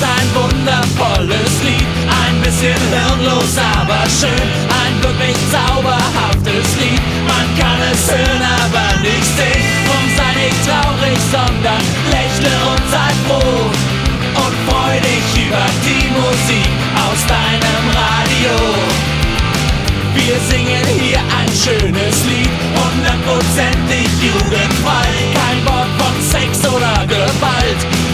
ein wundervolles Lied, ein bisschen hirnlos, aber schön, ein wirklich zauberhaftes Lied. Man kann es hören, aber nicht sehen. Drum sei nicht traurig, sondern lächle und sei froh und freu dich über die Musik aus deinem Radio. Wir singen hier ein schönes Lied, 100%ig jugendfrei.